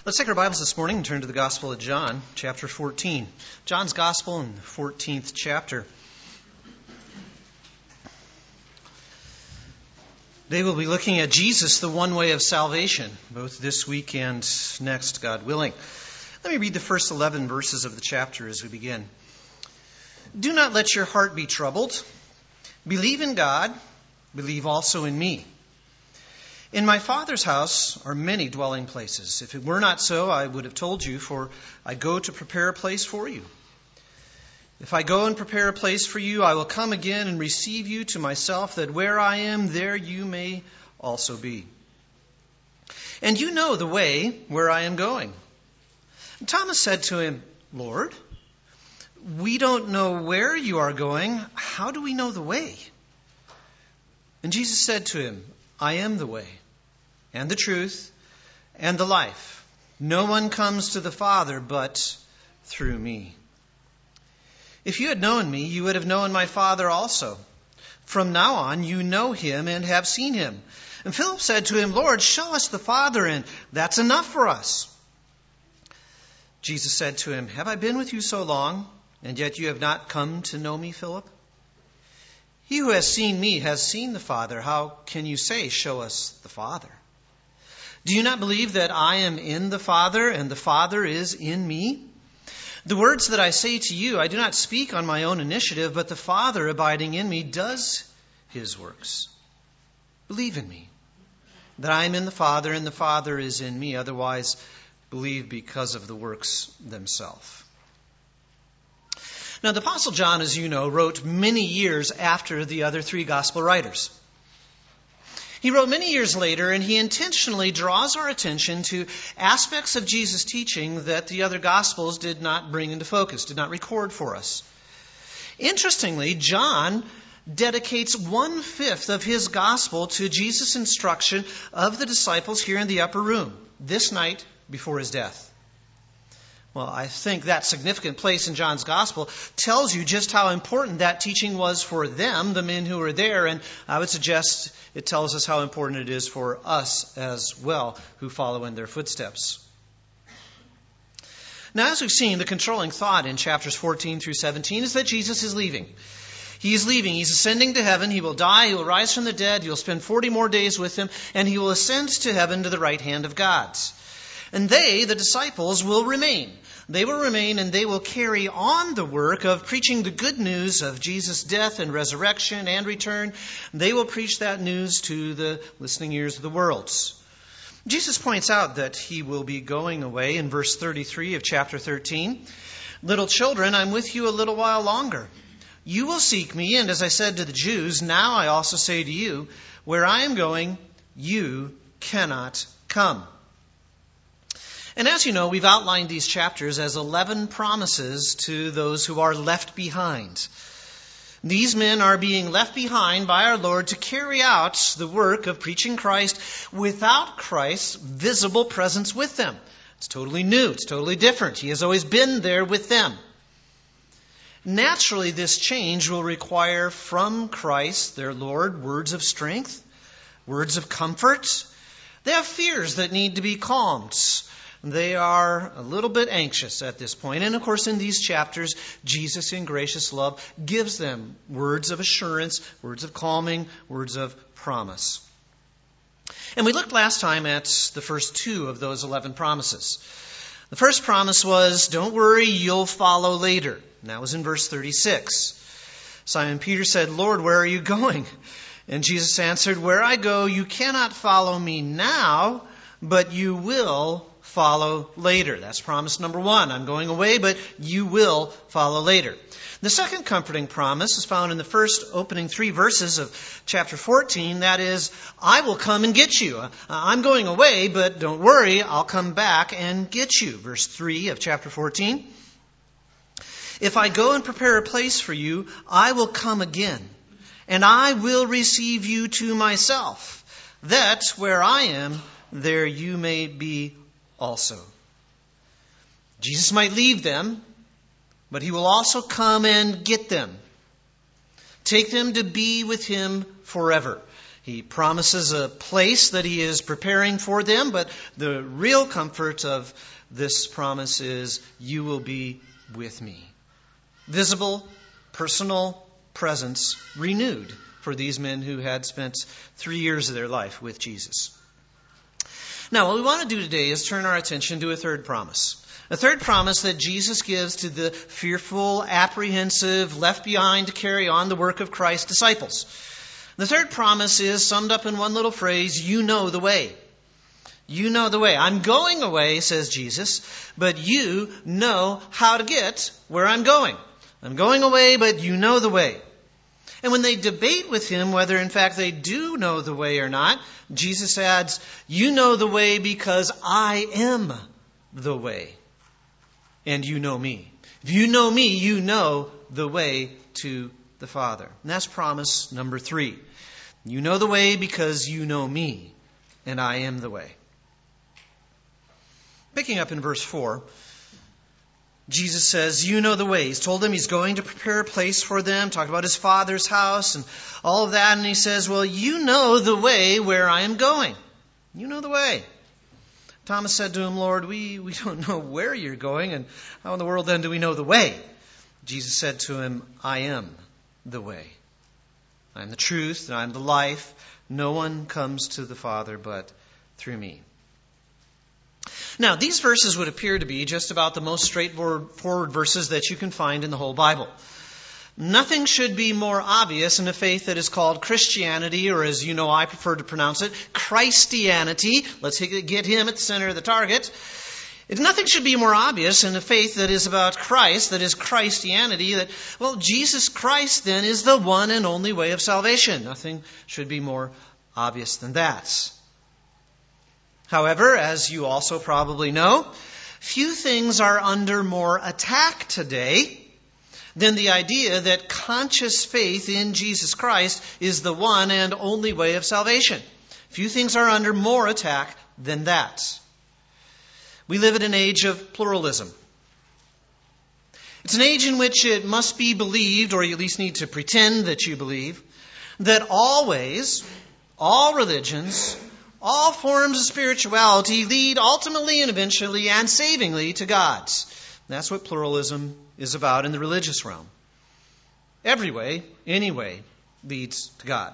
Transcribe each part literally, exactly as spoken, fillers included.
Let's take our Bibles this morning and turn to the Gospel of John, chapter fourteen. John's Gospel in the fourteenth chapter. Today we'll be looking at Jesus, the one way of salvation, both this week and next, God willing. Let me read the first eleven verses of the chapter as we begin. Do not let your heart be troubled. Believe in God. Believe also in me. In my Father's house are many dwelling places. If it were not so, I would have told you, for I go to prepare a place for you. If I go and prepare a place for you, I will come again and receive you to myself, that where I am, there you may also be. And you know the way where I am going. And Thomas said to him, Lord, we don't know where you are going. How do we know the way? And Jesus said to him, I am the way, and the truth, and the life. No one comes to the Father but through me. If you had known me, you would have known my Father also. From now on, you know him and have seen him. And Philip said to him, Lord, show us the Father, and that's enough for us. Jesus said to him, Have I been with you so long, and yet you have not come to know me, Philip? He who has seen me has seen the Father. How can you say, show us the Father? Do you not believe that I am in the Father and the Father is in me? The words that I say to you, I do not speak on my own initiative, but the Father abiding in me does his works. Believe in me, that I am in the Father and the Father is in me. Otherwise, believe because of the works themselves. Now, the Apostle John, as you know, wrote many years after the other three gospel writers. He wrote many years later, and he intentionally draws our attention to aspects of Jesus' teaching that the other gospels did not bring into focus, did not record for us. Interestingly, John dedicates one-fifth of his gospel to Jesus' instruction of the disciples here in the upper room, this night before his death. Well, I think that significant place in John's gospel tells you just how important that teaching was for them, the men who were there, and I would suggest it tells us how important it is for us as well, who follow in their footsteps. Now, as we've seen, the controlling thought in chapters fourteen through seventeen is that Jesus is leaving. He is leaving. He's ascending to heaven. He will die. He will rise from the dead. He will spend forty more days with him, and he will ascend to heaven to the right hand of God. And they, the disciples, will remain. They will remain and they will carry on the work of preaching the good news of Jesus' death and resurrection and return. They will preach that news to the listening ears of the world. Jesus points out that he will be going away in verse thirty-three of chapter thirteen. Little children, I'm with you a little while longer. You will seek me, and as I said to the Jews, now I also say to you, where I am going, you cannot come. And as you know, we've outlined these chapters as eleven promises to those who are left behind. These men are being left behind by our Lord to carry out the work of preaching Christ without Christ's visible presence with them. It's totally new. It's totally different. He has always been there with them. Naturally, this change will require from Christ, their Lord, words of strength, words of comfort. They have fears that need to be calmed. They are a little bit anxious at this point. And of course, in these chapters, Jesus, in gracious love, gives them words of assurance, words of calming, words of promise. And we looked last time at the first two of those eleven promises. The first promise was, don't worry, you'll follow later. And that was in verse thirty-six. Simon Peter said, Lord, where are you going? And Jesus answered, where I go, you cannot follow me now, but you will follow later. That's promise number one. I'm going away, but you will follow later. The second comforting promise is found in the first opening three verses of chapter fourteen. That is, I will come and get you. I'm going away, but don't worry, I'll come back and get you. Verse three of chapter fourteen. If I go and prepare a place for you, I will come again, and I will receive you to myself, that where I am, there you may be also. Jesus might leave them, but he will also come and get them. Take them to be with him forever. He promises a place that he is preparing for them, but the real comfort of this promise is, you will be with me. Visible, personal presence renewed for these men who had spent three years of their life with Jesus. Now, what we want to do today is turn our attention to a third promise. A third promise that Jesus gives to the fearful, apprehensive, left behind to carry on the work of Christ's disciples. The third promise is summed up in one little phrase: you know the way. You know the way. I'm going away, says Jesus, but you know how to get where I'm going. I'm going away, but you know the way. And when they debate with him whether in fact they do know the way or not, Jesus adds, you know the way because I am the way. And you know me. If you know me, you know the way to the Father. And that's promise number three. You know the way because you know me, and I am the way. Picking up in verse four, Jesus says, you know the way. He's told them he's going to prepare a place for them, talk about his Father's house and all of that. And he says, well, you know the way where I am going. You know the way. Thomas said to him, Lord, we, we don't know where you're going, and how in the world then do we know the way? Jesus said to him, I am the way. I am the truth, and I am the life. No one comes to the Father but through me. Now, these verses would appear to be just about the most straightforward verses that you can find in the whole Bible. Nothing should be more obvious in a faith that is called Christianity, or as you know I prefer to pronounce it, Christianity. Let's get him at the center of the target. Nothing should be more obvious in a faith that is about Christ, that is Christianity, that, well, Jesus Christ then is the one and only way of salvation. Nothing should be more obvious than that. However, as you also probably know, few things are under more attack today than the idea that conscious faith in Jesus Christ is the one and only way of salvation. Few things are under more attack than that. We live in an age of pluralism. It's an age in which it must be believed, or you at least need to pretend that you believe, that always, all religions, all forms of spirituality lead ultimately and eventually and savingly to God. That's what pluralism is about in the religious realm. Every way, any way, leads to God.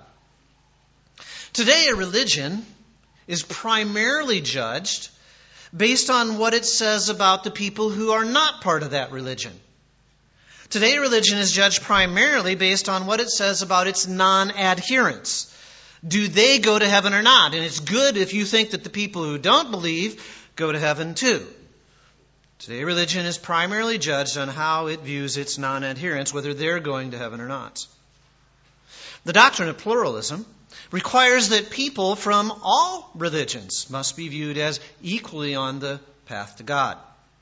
Today, a religion is primarily judged based on what it says about the people who are not part of that religion. Today, religion is judged primarily based on what it says about its non-adherents. Do they go to heaven or not? And it's good if you think that the people who don't believe go to heaven too. Today, religion is primarily judged on how it views its non-adherents, whether they're going to heaven or not. The doctrine of pluralism requires that people from all religions must be viewed as equally on the path to God.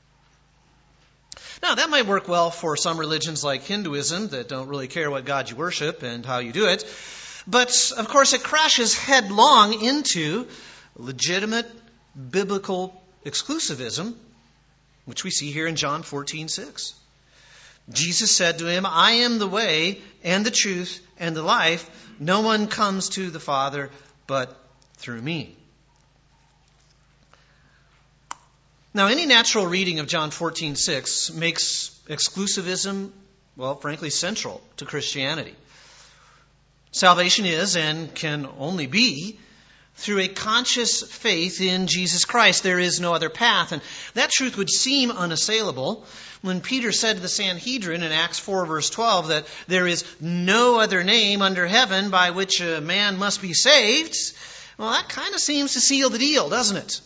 Now, that might work well for some religions like Hinduism that don't really care what God you worship and how you do it. But, of course, it crashes headlong into legitimate biblical exclusivism, which we see here in John fourteen six. Jesus said to him, I am the way and the truth and the life. No one comes to the Father but through me. Now, any natural reading of John fourteen six makes exclusivism, well, frankly, central to Christianity. Salvation is and can only be through a conscious faith in Jesus Christ. There is no other path. And that truth would seem unassailable when Peter said to the Sanhedrin in Acts four verse twelve that there is no other name under heaven by which a man must be saved. Well, that kind of seems to seal the deal, doesn't it?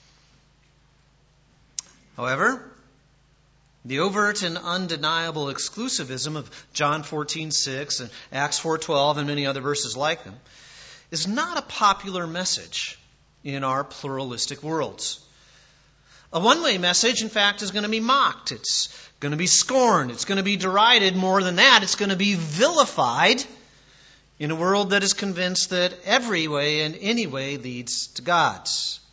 However, the overt and undeniable exclusivism of John fourteen six and Acts four twelve and many other verses like them is not a popular message in our pluralistic worlds. A one-way message, in fact, is going to be mocked. It's going to be scorned. It's going to be derided. More than that, it's going to be vilified in a world that is convinced that every way and any way leads to God.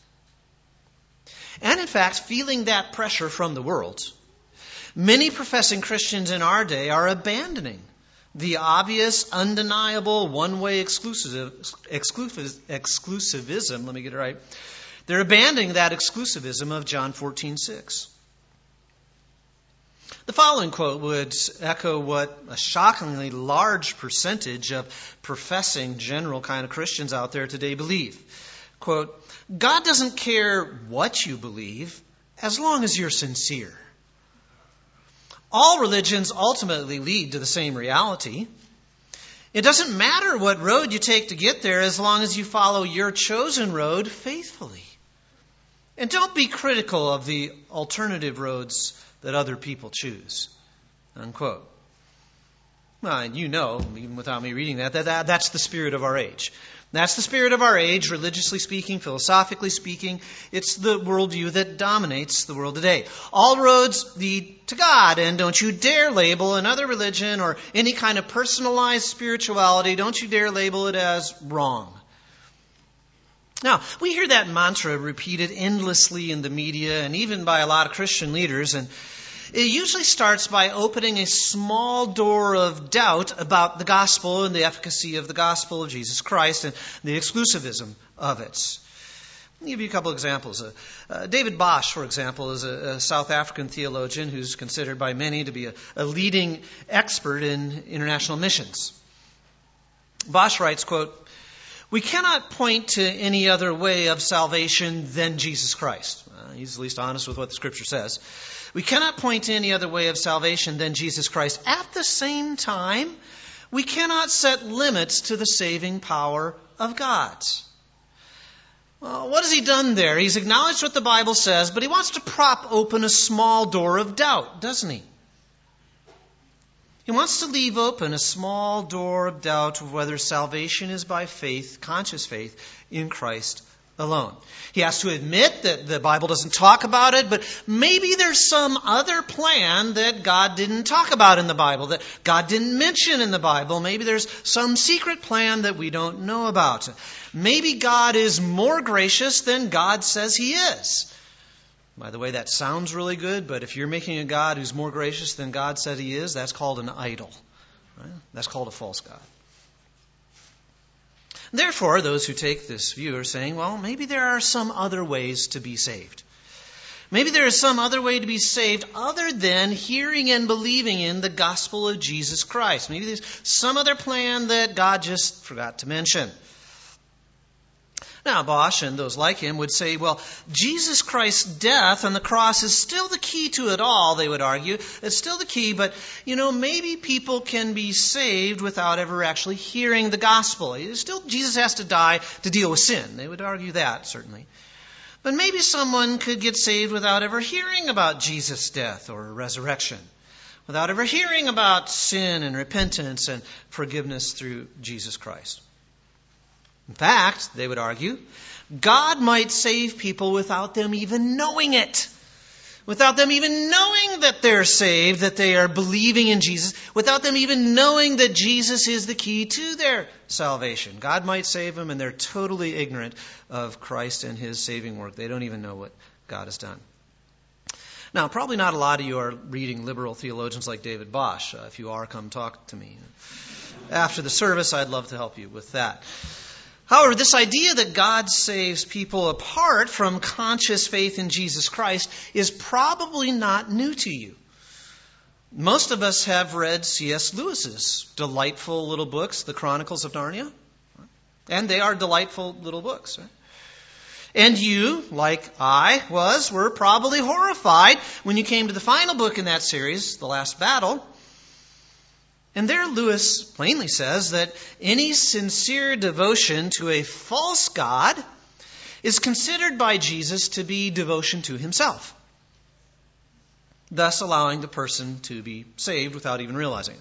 And in fact, feeling that pressure from the world, many professing Christians in our day are abandoning the obvious, undeniable, one-way exclusive, exclusive, exclusivism, let me get it right. They're abandoning that exclusivism of John fourteen six. The following quote would echo what a shockingly large percentage of professing general kind of Christians out there today believe. Quote, God doesn't care what you believe as long as you're sincere. All religions ultimately lead to the same reality. It doesn't matter what road you take to get there as long as you follow your chosen road faithfully. And don't be critical of the alternative roads that other people choose. Unquote. Well, and you know, even without me reading that, that, that, that's the spirit of our age. That's the spirit of our age, religiously speaking, philosophically speaking. It's the worldview that dominates the world today. All roads lead to God, and don't you dare label another religion or any kind of personalized spirituality, don't you dare label it as wrong. Now, we hear that mantra repeated endlessly in the media and even by a lot of Christian leaders, and it usually starts by opening a small door of doubt about the gospel and the efficacy of the gospel of Jesus Christ and the exclusivism of it. Let me give you a couple examples. Uh, uh, David Bosch, for example, is a, a South African theologian who's considered by many to be a, a leading expert in international missions. Bosch writes, quote, "We cannot point to any other way of salvation than Jesus Christ." Uh, he's at least honest with what the Scripture says. We cannot point to any other way of salvation than Jesus Christ. At the same time, we cannot set limits to the saving power of God. Well, what has he done there? He's acknowledged what the Bible says, but he wants to prop open a small door of doubt, doesn't he? He wants to leave open a small door of doubt of whether salvation is by faith, conscious faith, in Christ alone. He has to admit that the Bible doesn't talk about it, but maybe there's some other plan that God didn't talk about in the Bible, that God didn't mention in the Bible. Maybe there's some secret plan that we don't know about. Maybe God is more gracious than God says he is. By the way, that sounds really good, but if you're making a God who's more gracious than God said he is, that's called an idol. Right? That's called a false God. Therefore, those who take this view are saying, well, maybe there are some other ways to be saved. Maybe there is some other way to be saved other than hearing and believing in the gospel of Jesus Christ. Maybe there's some other plan that God just forgot to mention. Now, Bosch and those like him would say, well, Jesus Christ's death on the cross is still the key to it all, they would argue. It's still the key, but, you know, maybe people can be saved without ever actually hearing the gospel. Still, Jesus has to die to deal with sin. They would argue that, certainly. But maybe someone could get saved without ever hearing about Jesus' death or resurrection, without ever hearing about sin and repentance and forgiveness through Jesus Christ. In fact, they would argue, God might save people without them even knowing it. Without them even knowing that they're saved, that they are believing in Jesus. Without them even knowing that Jesus is the key to their salvation. God might save them and they're totally ignorant of Christ and his saving work. They don't even know what God has done. Now, probably not a lot of you are reading liberal theologians like David Bosch. Uh, if you are, come talk to me. After the service, I'd love to help you with that. However, this idea that God saves people apart from conscious faith in Jesus Christ is probably not new to you. Most of us have read C S Lewis's delightful little books, The Chronicles of Narnia. And they are delightful little books. Right? And you, like I was, were probably horrified when you came to the final book in that series, The Last Battle. And there Lewis plainly says that any sincere devotion to a false god is considered by Jesus to be devotion to himself, thus allowing the person to be saved without even realizing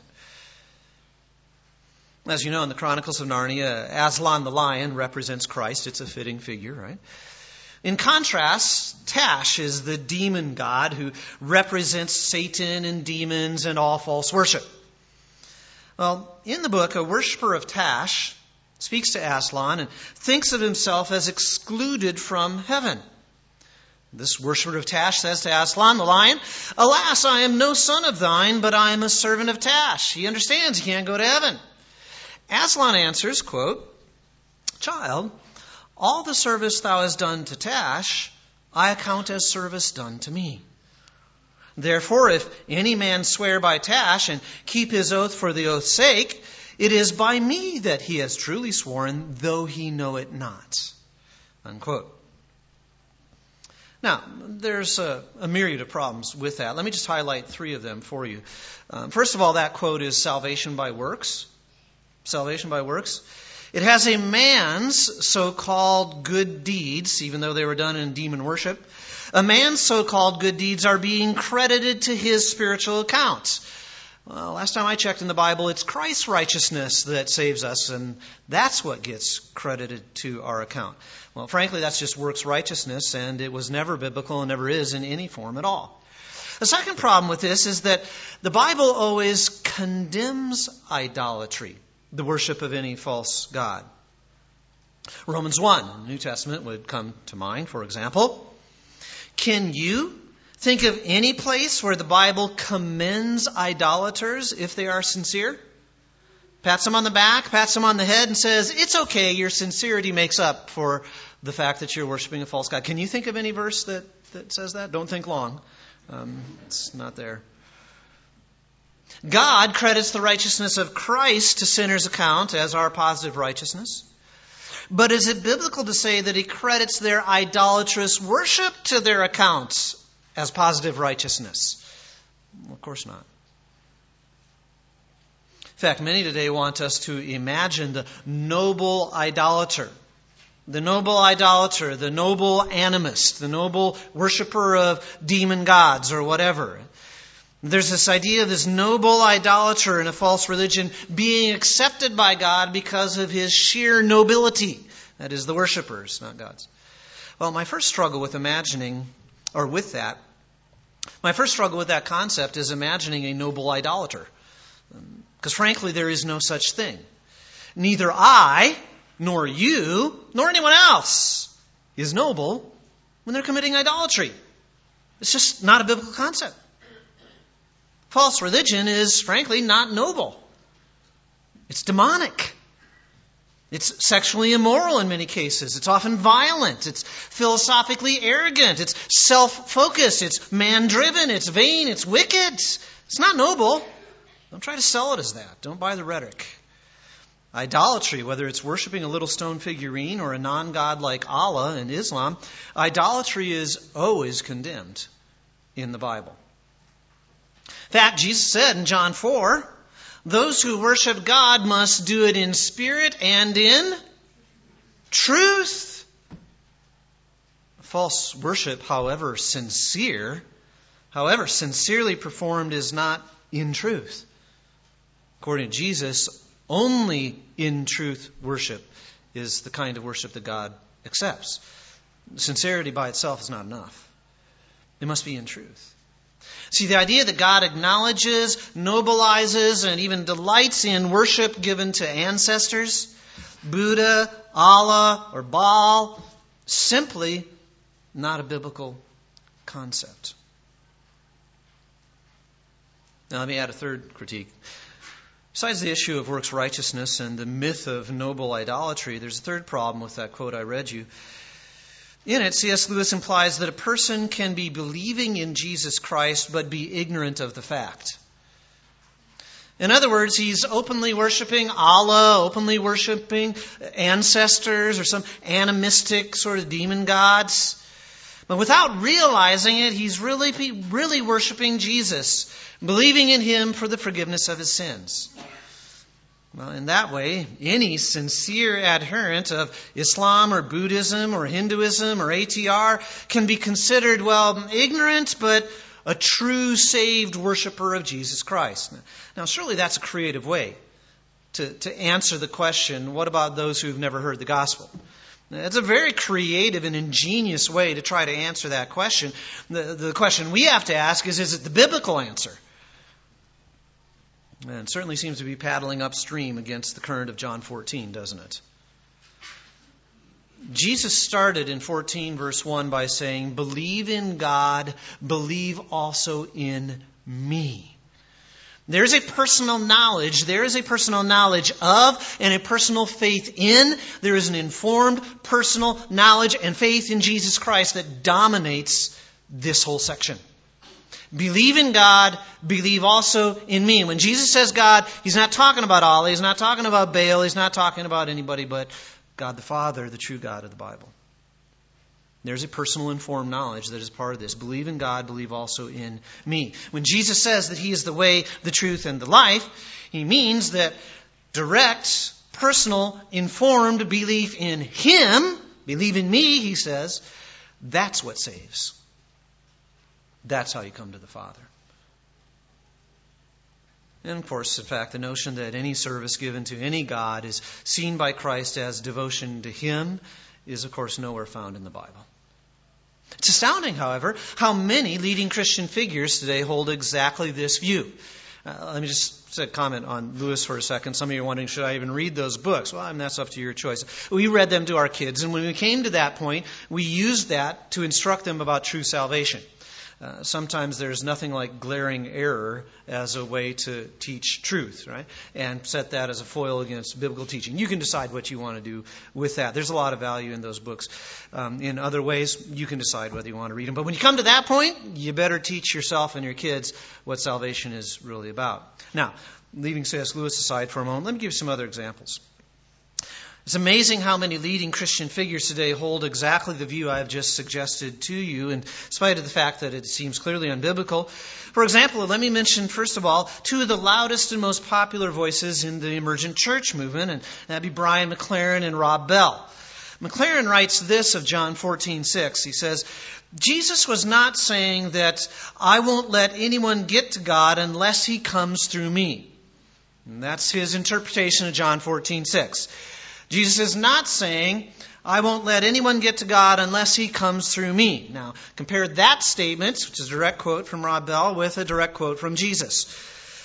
it. As you know, in the Chronicles of Narnia, Aslan the lion represents Christ. It's a fitting figure, right? In contrast, Tash is the demon god who represents Satan and demons and all false worship. Well, in the book, a worshiper of Tash speaks to Aslan and thinks of himself as excluded from heaven. This worshiper of Tash says to Aslan, the lion, "Alas, I am no son of thine, but I am a servant of Tash." He understands he can't go to heaven. Aslan answers, quote, "Child, all the service thou hast done to Tash, I account as service done to me. Therefore, if any man swear by Tash and keep his oath for the oath's sake, it is by me that he has truly sworn, though he know it not." Unquote. Now, there's a, a myriad of problems with that. Let me just highlight three of them for you. Um, first of all, that quote is salvation by works. Salvation by works. It has a man's so-called good deeds, even though they were done in demon worship. A man's so-called good deeds are being credited to his spiritual account. Well, last time I checked in the Bible, it's Christ's righteousness that saves us, and that's what gets credited to our account. Well, frankly, that's just works righteousness, and it was never biblical and never is in any form at all. The second problem with this is that the Bible always condemns idolatry, the worship of any false god. Romans one, the New Testament, would come to mind, for example. Can you think of any place where the Bible commends idolaters if they are sincere? Pats them on the back, pats them on the head, and says, "It's okay, your sincerity makes up for the fact that you're worshiping a false god." Can you think of any verse that, that says that? Don't think long. Um, it's not there. God credits the righteousness of Christ to sinners' account as our positive righteousness. But is it biblical to say that he credits their idolatrous worship to their accounts as positive righteousness? Well, of course not. In fact, many today want us to imagine the noble idolater, the noble idolater, the noble animist, the noble worshiper of demon gods or whatever. There's this idea of this noble idolater in a false religion being accepted by God because of his sheer nobility. That is, the worshipers, not God's. Well, my first struggle with imagining, or with that, my first struggle with that concept is imagining a noble idolater. Because frankly, there is no such thing. Neither I, nor you, nor anyone else is noble when they're committing idolatry. It's just not a biblical concept. False religion is, frankly, not noble. It's demonic. It's sexually immoral in many cases. It's often violent. It's philosophically arrogant. It's self-focused. It's man-driven. It's vain. It's wicked. It's not noble. Don't try to sell it as that. Don't buy the rhetoric. Idolatry, whether it's worshiping a little stone figurine or a non-god like Allah in Islam, idolatry is always condemned in the Bible. In fact, Jesus said in John four, "Those who worship God must do it in spirit and in truth." False worship, however sincere, however sincerely performed, is not in truth. According to Jesus, only in truth worship is the kind of worship that God accepts. Sincerity by itself is not enough. It must be in truth. See, the idea that God acknowledges, nobilizes, and even delights in worship given to ancestors, Buddha, Allah, or Baal, simply not a biblical concept. Now let me add a third critique. Besides the issue of works righteousness and the myth of noble idolatry, there's a third problem with that quote I read you. In it, C S Lewis implies that a person can be believing in Jesus Christ but be ignorant of the fact. In other words, he's openly worshiping Allah, openly worshiping ancestors or some animistic sort of demon gods. But without realizing it, he's really, really worshiping Jesus, believing in him for the forgiveness of his sins. Well, in that way, any sincere adherent of Islam or Buddhism or Hinduism or A T R can be considered, well, ignorant, but a true saved worshiper of Jesus Christ. Now, surely that's a creative way to, to answer the question, what about those who've never heard the gospel? It's a very creative and ingenious way to try to answer that question. The, the question we have to ask is, is it the biblical answer? And it certainly seems to be paddling upstream against the current of John fourteen, doesn't it? Jesus started in fourteen verse one by saying, believe in God, believe also in me. There's a personal knowledge. There is a personal knowledge of and a personal faith in. There is an informed personal knowledge and faith in Jesus Christ that dominates this whole section. Believe in God, believe also in me. When Jesus says God, He's not talking about Allah, He's not talking about Baal, He's not talking about anybody but God the Father, the true God of the Bible. There's a personal informed knowledge that is part of this. Believe in God, believe also in me. When Jesus says that He is the way, the truth, and the life, He means that direct, personal, informed belief in Him, believe in me, He says, that's what saves. That's how you come to the Father. And of course, in fact, the notion that any service given to any God is seen by Christ as devotion to Him is, of course, nowhere found in the Bible. It's astounding, however, how many leading Christian figures today hold exactly this view. Uh, let me just say, comment on Lewis for a second. Some of you are wondering, should I even read those books? Well, I mean, that's up to your choice. We read them to our kids, and when we came to that point, we used that to instruct them about true salvation. Uh, sometimes there's nothing like glaring error as a way to teach truth, right? And set that as a foil against biblical teaching. You can decide what you want to do with that. There's a lot of value in those books. Um, in other ways, you can decide whether you want to read them. But when you come to that point, you better teach yourself and your kids what salvation is really about. Now, leaving C S Lewis aside for a moment, let me give you some other examples. It's amazing how many leading Christian figures today hold exactly the view I have just suggested to you, in spite of the fact that it seems clearly unbiblical. For example, let me mention, first of all, two of the loudest and most popular voices in the emergent church movement, and that'd be Brian McLaren and Rob Bell. McLaren writes this of John fourteen six. He says, Jesus was not saying that I won't let anyone get to God unless He comes through me. And that's his interpretation of John fourteen six. Jesus is not saying, I won't let anyone get to God unless He comes through me. Now, compare that statement, which is a direct quote from Rob Bell, with a direct quote from Jesus.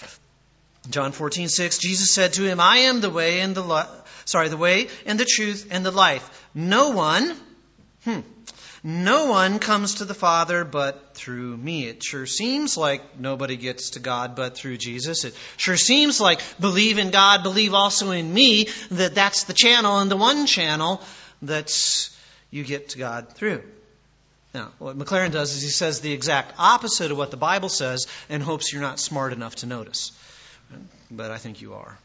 John fourteen six, Jesus said to him, I am the way and the li- sorry, the way and the truth and the life. No one, hmm, no one comes to the Father but through me. It sure seems like nobody gets to God but through Jesus. It sure seems like believe in God, believe also in me, that that's the channel and the one channel that you get to God through. Now, what McLaren does is he says the exact opposite of what the Bible says and hopes you're not smart enough to notice. But I think you are.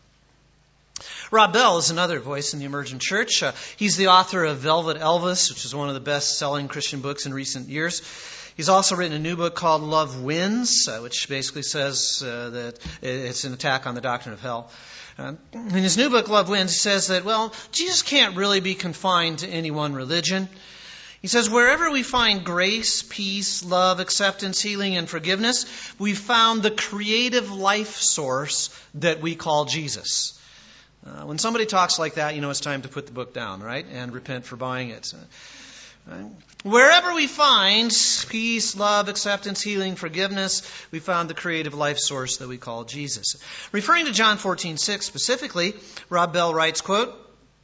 Rob Bell is another voice in the emergent church. Uh, he's the author of Velvet Elvis, which is one of the best-selling Christian books in recent years. He's also written a new book called Love Wins, uh, which basically says uh, that it's an attack on the doctrine of hell. Uh, in his new book, Love Wins, he says that, well, Jesus can't really be confined to any one religion. He says, wherever we find grace, peace, love, acceptance, healing, and forgiveness, we've found the creative life source that we call Jesus. Uh, when somebody talks like that, you know it's time to put the book down, right? And repent for buying it. Uh, right? Wherever we find peace, love, acceptance, healing, forgiveness, we found the creative life source that we call Jesus. Referring to John fourteen six specifically, Rob Bell writes, quote,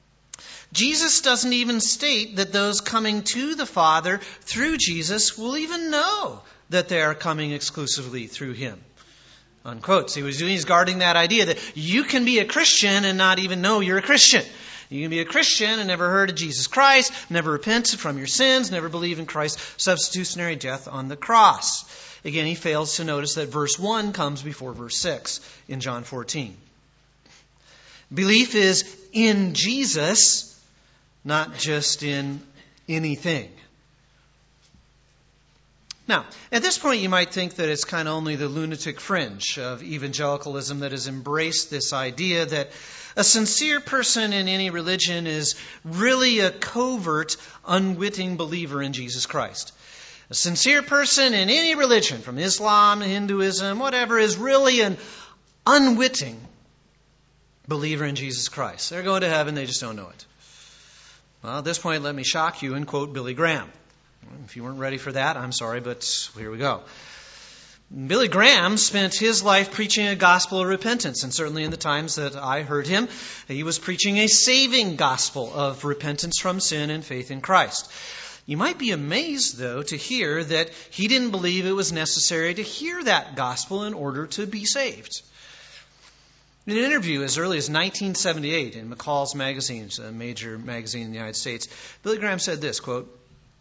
Jesus doesn't even state that those coming to the Father through Jesus will even know that they are coming exclusively through Him. Unquote. So he was doing, he's guarding that idea that you can be a Christian and not even know you're a Christian. You can be a Christian and never heard of Jesus Christ, never repent from your sins, never believe in Christ's substitutionary death on the cross. Again, he fails to notice that verse one comes before verse six in John fourteen. Belief is in Jesus, not just in anything. Now, at this point you might think that it's kind of only the lunatic fringe of evangelicalism that has embraced this idea that a sincere person in any religion is really a covert, unwitting believer in Jesus Christ. A sincere person in any religion, from Islam, Hinduism, whatever, is really an unwitting believer in Jesus Christ. They're going to heaven, they just don't know it. Well, at this point, let me shock you and quote Billy Graham. If you weren't ready for that, I'm sorry, but here we go. Billy Graham spent his life preaching a gospel of repentance, and certainly in the times that I heard him, he was preaching a saving gospel of repentance from sin and faith in Christ. You might be amazed, though, to hear that he didn't believe it was necessary to hear that gospel in order to be saved. In an interview as early as nineteen seventy-eight in McCall's Magazine, a major magazine in the United States, Billy Graham said this, quote,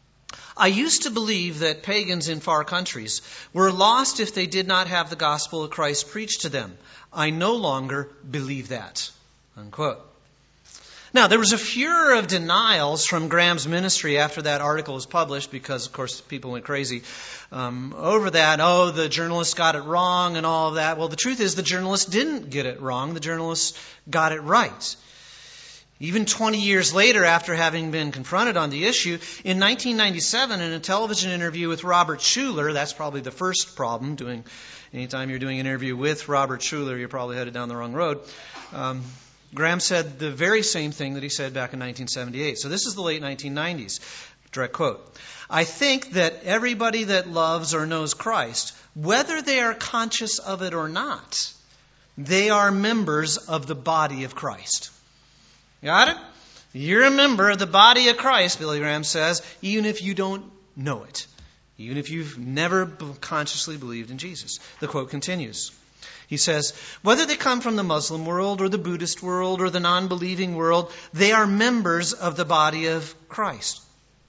"I used to believe that pagans in far countries were lost if they did not have the gospel of Christ preached to them. I no longer believe that." Unquote. Now, there was a furor of denials from Graham's ministry after that article was published because, of course, people went crazy um, over that. Oh, the journalist got it wrong and all of that. Well, the truth is the journalist didn't get it wrong. The journalist got it right. Even twenty years later, after having been confronted on the issue, in nineteen ninety-seven, in a television interview with Robert Schuller, that's probably the first problem. Doing anytime you're doing an interview with Robert Schuller, you're probably headed down the wrong road. Um, Graham said the very same thing that he said back in nineteen seventy-eight. So this is the late nineteen nineties. Direct quote. "I think that everybody that loves or knows Christ, whether they are conscious of it or not, they are members of the body of Christ." Got it? You're a member of the body of Christ, Billy Graham says, even if you don't know it. Even if you've never consciously believed in Jesus. The quote continues. He says, "Whether they come from the Muslim world or the Buddhist world or the non-believing world, they are members of the body of Christ.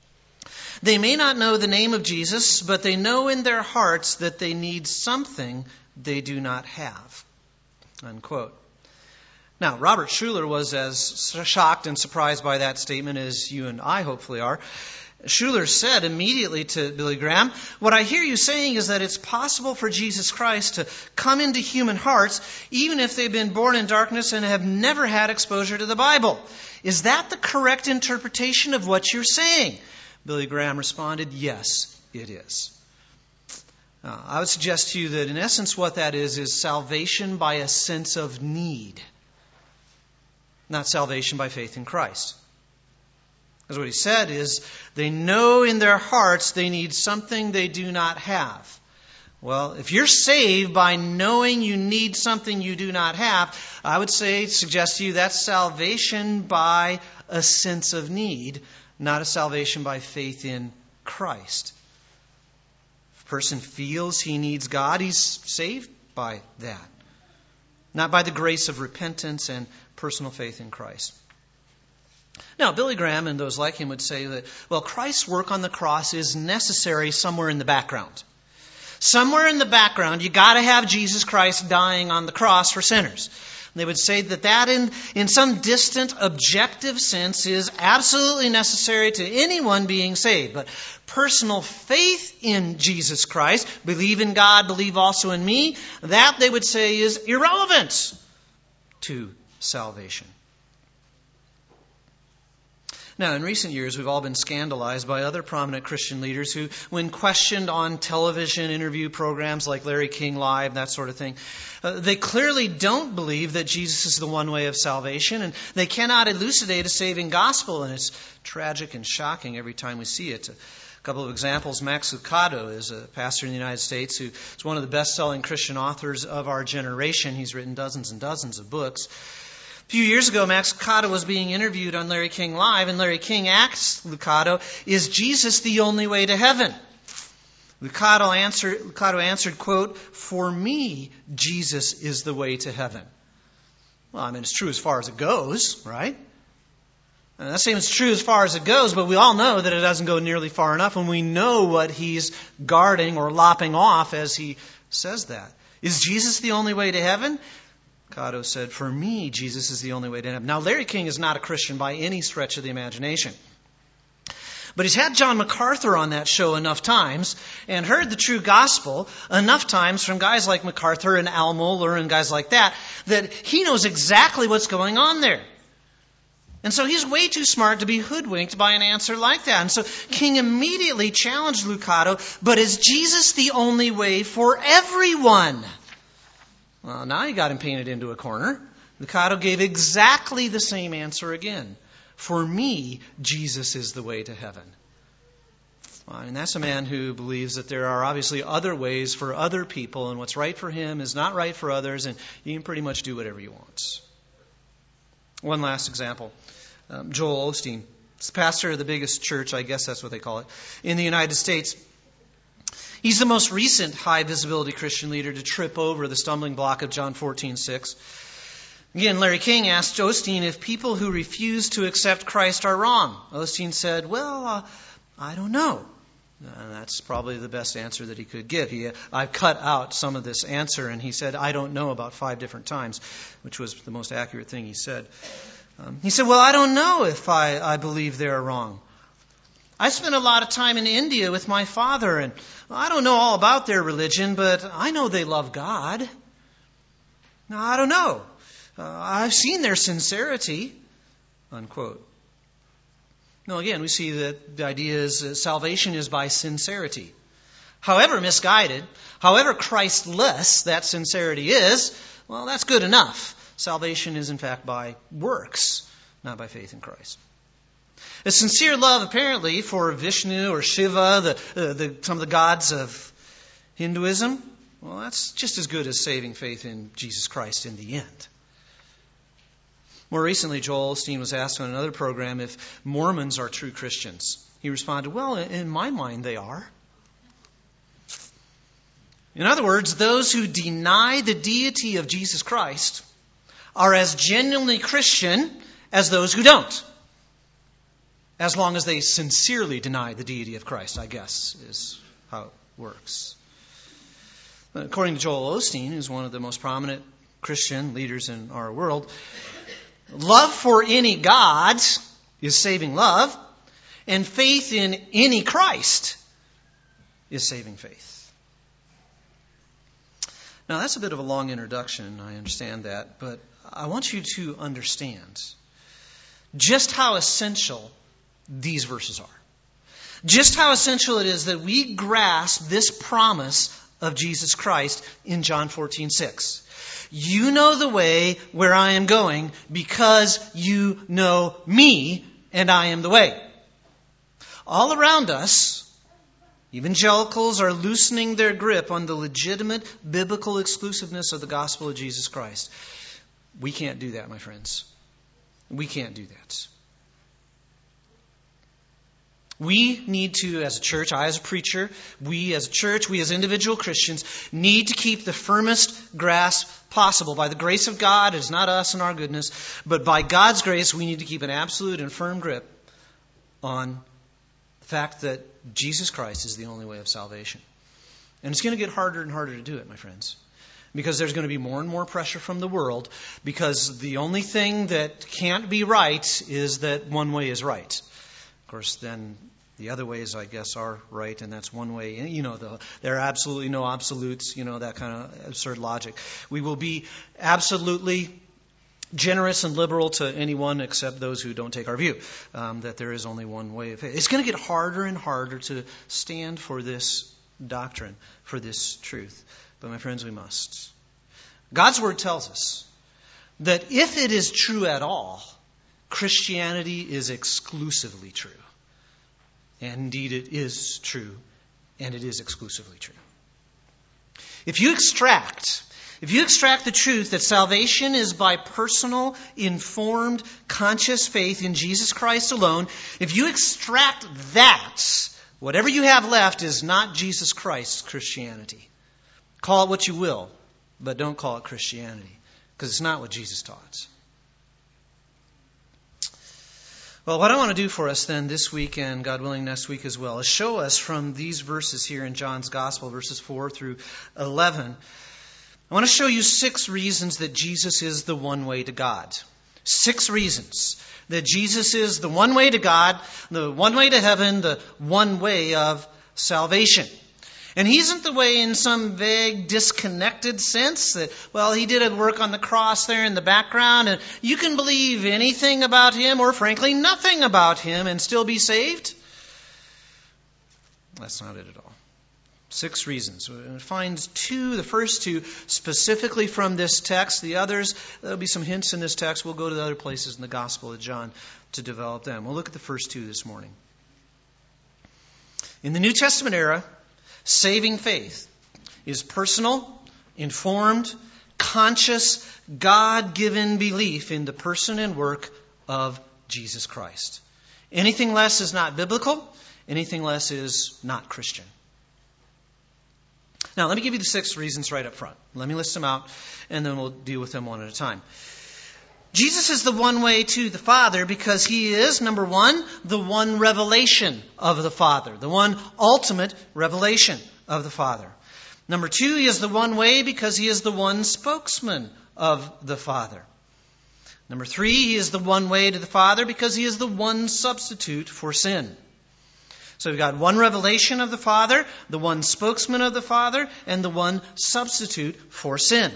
They may not know the name of Jesus, but they know in their hearts that they need something they do not have." Unquote. Now, Robert Schuller was as shocked and surprised by that statement as you and I hopefully are. Schuller said immediately to Billy Graham, "What I hear you saying is that it's possible for Jesus Christ to come into human hearts even if they've been born in darkness and have never had exposure to the Bible. Is that the correct interpretation of what you're saying?" Billy Graham responded, "Yes, it is." Uh, I would suggest to you that in essence what that is is salvation by a sense of need. Not salvation by faith in Christ. Because what he said is, they know in their hearts they need something they do not have. Well, if you're saved by knowing you need something you do not have, I would say, suggest to you, that's salvation by a sense of need, not a salvation by faith in Christ. If a person feels he needs God, he's saved by that. Not by the grace of repentance and personal faith in Christ. Now, Billy Graham and those like him would say that, well, Christ's work on the cross is necessary somewhere in the background. Somewhere in the background, you got to have Jesus Christ dying on the cross for sinners. They would say that that in, in some distant, objective sense is absolutely necessary to anyone being saved. But personal faith in Jesus Christ, believe in God, believe also in me, that they would say is irrelevant to salvation. Now, in recent years, we've all been scandalized by other prominent Christian leaders who, when questioned on television interview programs like Larry King Live, that sort of thing, uh, they clearly don't believe that Jesus is the one way of salvation, and they cannot elucidate a saving gospel, and it's tragic and shocking every time we see it. A couple of examples. Max Lucado is a pastor in the United States who is one of the best-selling Christian authors of our generation. He's written dozens and dozens of books. A few years ago, Max Lucado was being interviewed on Larry King Live, and Larry King asked Lucado, "Is Jesus the only way to heaven?" Lucado answered, Lucado answered, quote, "For me, Jesus is the way to heaven." Well, I mean, it's true as far as it goes, right? And that seems true as far as it goes, but we all know that it doesn't go nearly far enough when we know what he's guarding or lopping off as he says that. Is Jesus the only way to heaven? Lucado said, "For me, Jesus is the only way to heaven." Now, Larry King is not a Christian by any stretch of the imagination. But he's had John MacArthur on that show enough times and heard the true gospel enough times from guys like MacArthur and Al Mohler and guys like that, that he knows exactly what's going on there. And so he's way too smart to be hoodwinked by an answer like that. And so King immediately challenged Lucado, "But is Jesus the only way for everyone?" Well, now he got him painted into a corner. Lucado gave exactly the same answer again. "For me, Jesus is the way to heaven." And that's a man who believes that there are obviously other ways for other people, and what's right for him is not right for others, and he can pretty much do whatever he wants. One last example. Um, Joel Osteen, he's the pastor of the biggest church, I guess that's what they call it, in the United States. He's the most recent high-visibility Christian leader to trip over the stumbling block of John fourteen six. Again, Larry King asked Osteen if people who refuse to accept Christ are wrong. Osteen said, well, uh, I don't know. And that's probably the best answer that he could give. He, I've cut out some of this answer, and he said, I don't know, about five different times, which was the most accurate thing he said. Um, he said, well, I don't know if I, I believe they're wrong. I spent a lot of time in India with my father, and I don't know all about their religion, but I know they love God. Now, I don't know. Uh, I've seen their sincerity, unquote. No, again, we see that the idea is that salvation is by sincerity. However misguided, however Christless that sincerity is, well, that's good enough. Salvation is, in fact, by works, not by faith in Christ. A sincere love, apparently, for Vishnu or Shiva, the, uh, the, some of the gods of Hinduism, well, that's just as good as saving faith in Jesus Christ in the end. More recently, Joel Osteen was asked on another program if Mormons are true Christians. He responded, well, in my mind, they are. In other words, those who deny the deity of Jesus Christ are as genuinely Christian as those who don't. As long as they sincerely deny the deity of Christ, I guess, is how it works. According to Joel Osteen, who's one of the most prominent Christian leaders in our world, love for any God is saving love, and faith in any Christ is saving faith. Now, that's a bit of a long introduction, I understand that, but I want you to understand just how essential these verses are. Just how essential it is that we grasp this promise of Jesus Christ in John fourteen six. You know the way where I am going because you know me, and I am the way. All around us, evangelicals are loosening their grip on the legitimate biblical exclusiveness of the gospel of Jesus Christ. We can't do that, my friends. We can't do that. We need to, as a church, I as a preacher, we as a church, we as individual Christians, need to keep the firmest grasp possible. By the grace of God, it is not us and our goodness, but by God's grace, we need to keep an absolute and firm grip on the fact that Jesus Christ is the only way of salvation. And it's going to get harder and harder to do it, my friends, because there's going to be more and more pressure from the world, because the only thing that can't be right is that one way is right. Of course, then the other ways, I guess, are right, and that's one way. You know, the, there are absolutely no absolutes, you know, that kind of absurd logic. We will be absolutely generous and liberal to anyone except those who don't take our view, um, that there is only one way of faith. It's going to get harder and harder to stand for this doctrine, for this truth. But, my friends, we must. God's Word tells us that if it is true at all, Christianity is exclusively true. And indeed it is true, and it is exclusively true. If you extract, if you extract the truth that salvation is by personal, informed, conscious faith in Jesus Christ alone, if you extract that, whatever you have left is not Jesus Christ's Christianity. Call it what you will, but don't call it Christianity, because it's not what Jesus taught. Well, what I want to do for us then this week, and God willing next week as well, is show us from these verses here in John's Gospel, verses four through eleven. I want to show you six reasons that Jesus is the one way to God. Six reasons that Jesus is the one way to God, the one way to heaven, the one way of salvation. And He isn't the way in some vague, disconnected sense that, well, He did a work on the cross there in the background, and you can believe anything about Him, or frankly, nothing about Him, and still be saved. That's not it at all. Six reasons. We find two, the first two, specifically from this text. The others, there'll be some hints in this text. We'll go to the other places in the Gospel of John to develop them. We'll look at the first two this morning. In the New Testament era, saving faith is personal, informed, conscious, God-given belief in the person and work of Jesus Christ. Anything less is not biblical. Anything less is not Christian. Now, let me give you the six reasons right up front. Let me list them out, and then we'll deal with them one at a time. Jesus is the one way to the Father because He is, number one, the one revelation of the Father, the one ultimate revelation of the Father. Number two, He is the one way because He is the one spokesman of the Father. Number three, He is the one way to the Father because He is the one substitute for sin. So we've got one revelation of the Father, the one spokesman of the Father, and the one substitute for sin.